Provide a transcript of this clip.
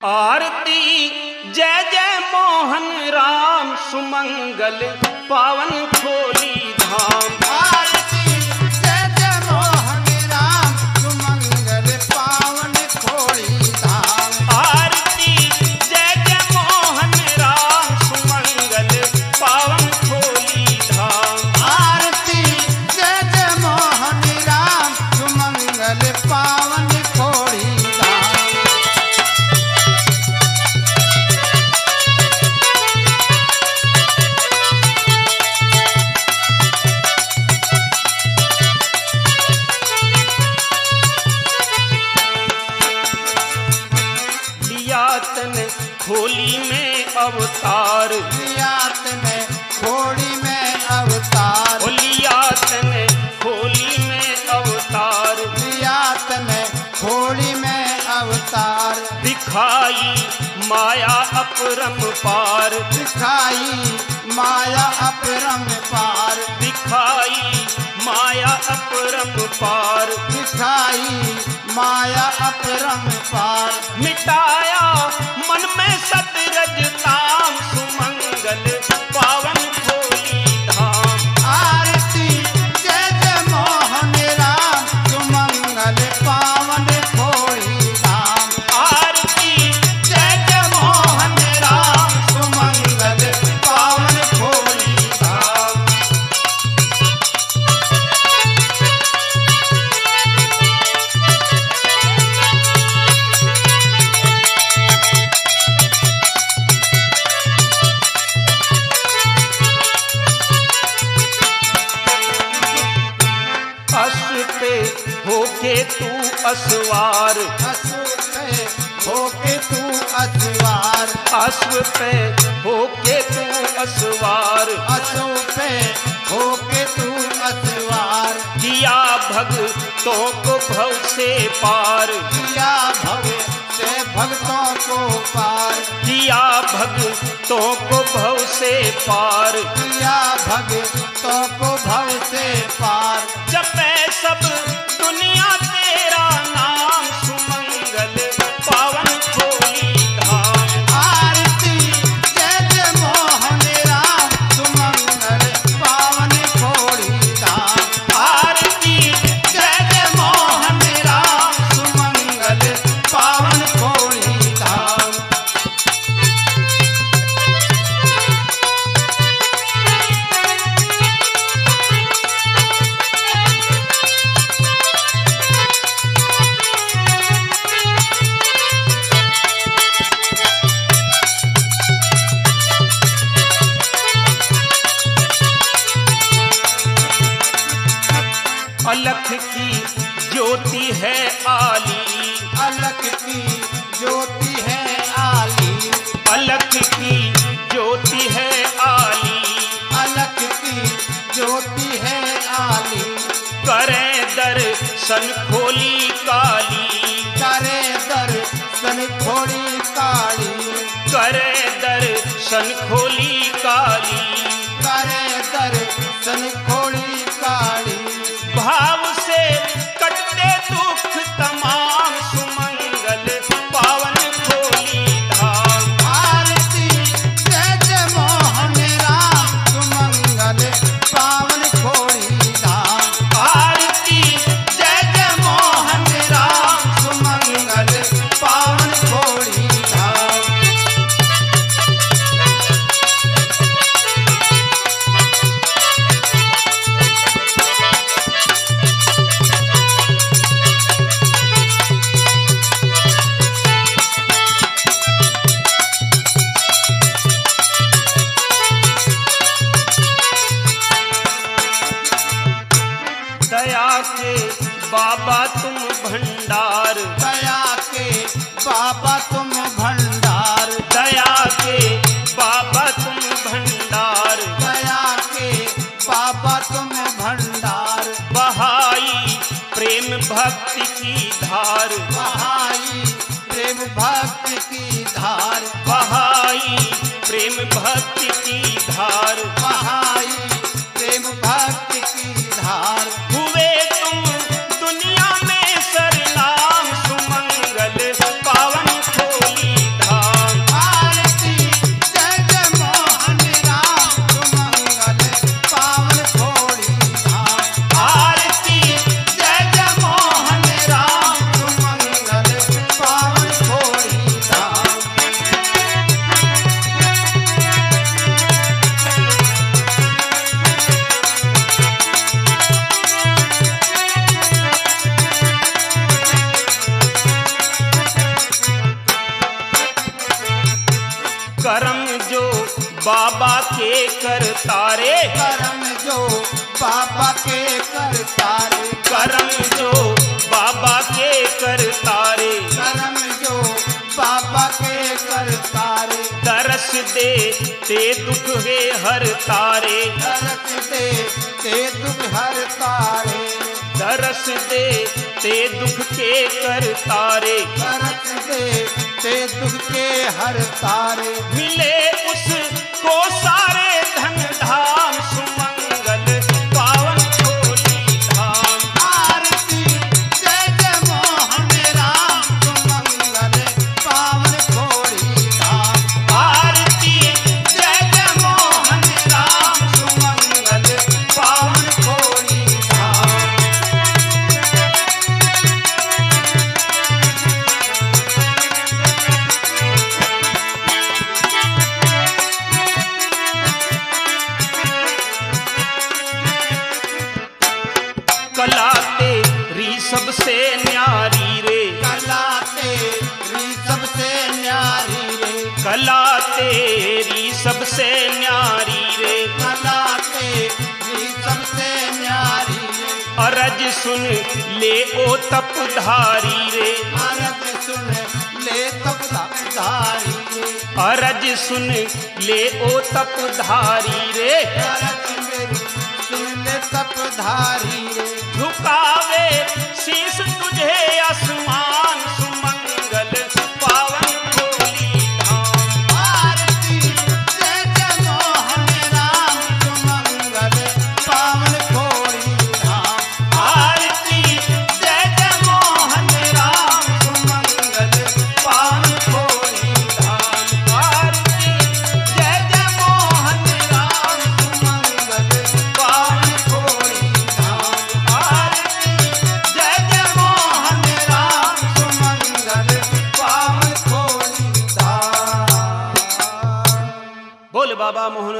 आरती जय जय मोहन राम सुमंगल पावन खोली धाम। आरती जय जय मोहन राम सुमंगल पावन खोली धाम। आरती जय जय मोहन राम सुमंगल पावन खोली धाम। आरती जय जय मोहन राम सुमंगल पावन खोली धाम। खोली में अवतार लियात में खोड़ी में अवतार। लियात ने खोली में अवतार। लियात में खोड़ी में अवतार। दिखाई माया अपरम पार। दिखाई माया अपरम पार। दिखाई माया अपरम पार। दिखाई माया अपरम पार। मिटाया मन में सतरज ताम सुमंगल पावन खोली धाम। आरती जय जय मोहन राम सुमंगल पावन खोली धाम। आरती जय जय मोहन राम सुमंगल पावन खोली धाम। पे होके तू असवार। अश्व पे होके तू असवार। अश्व पे होके तू असवार। अश्व पे होके तू असवार। किया भक्तों को भव से पार। किया भव से भक्तों को पार। किया भक्तों को भव से पार। किया भक्तों को भव से पार। जब मैं सब दुनिया तेरा नाम सुमंगल पावन खोली धाम। आरती जय जय मोहन राम सुमंगल पावन खोली धाम। आरती जय जय मोहन राम सुमंगल पावन खोली धाम। अलख की ज्योति है आली। अलख की ज्योति है आली। अलख की ज्योति है आली। अलख की ज्योति है आली। करें दर्शन खोली काली। करे दर्शन खोड़ी काली। करें दर्शन खोली काली। करे दर्शन खोड़ी काली। भाव से कटते दुख तमाम सुमंगल पावन खोली धाम। आरती जय जय मोहन राम सुमंगल पावन खोड़ी धाम। आरती जय जय मोहन राम सुमंगल पावन खोली धाम। दया के बाबा तुम भंडार। दया के बाबा तुम भंडार। दया के बाबा तुम भंडार। दया के बाबा तुम भंडार। बहाई प्रेम भक्ति की धार। बहाई प्रेम भक्ति की धार। बहाई प्रेम भक्ति की धार। बहाई प्रेम भक्ति की धार। हुए तुम दुनिया में सरनाम सुमंगल पावन खोली कर्म जो बाबा के करता रे, कर्म जो बाबा के करता रे, कर्म जो बाबा के करता रे, कर्म जो बाबा के करता रे, दरस दे ते दुख वे हर तारे, दरस दे ते दुख हर तारे, दरस दे ते दुख के कर तारे, दरस दे ते दुख के हर तारे, मिले उसको सारे धन धाम सुमंगल पावन खोली धाम। आरती जय जय मोहन राम सुमंगल पावन खोड़ी धाम, आरती जय जय मोहन राम सुमंगल पावन खोड़ी धाम। कला तेरी सबसे न्यारी रे, कला तेरी सबसे न्यारी रे, कला तेरी सबसे न्यारी रे, कला तेरी सबसे न्यारी रे, अरज सुन ले ओ तपधारी रे, अरज सुन ले तपधारी रे, अरज सुन ले ओ तपधारी रे, अरज मेरी सुन ले तपधारी रे, झुकावे शीश तुझे आसमान सुमंगल पावन खोली धाम। आरती जय जय मोहन राम सुमंगल पावन खोड़ी धाम, आरती जय जय मोहन राम सुमंगल पावन खोली धाम। आरती जय जय मोहन राम सुमंगल पावन खोली धाम। आरती जय जय मोहन राम सुमंगल पावन खोड़ी धाम। बोल बाबा मोहन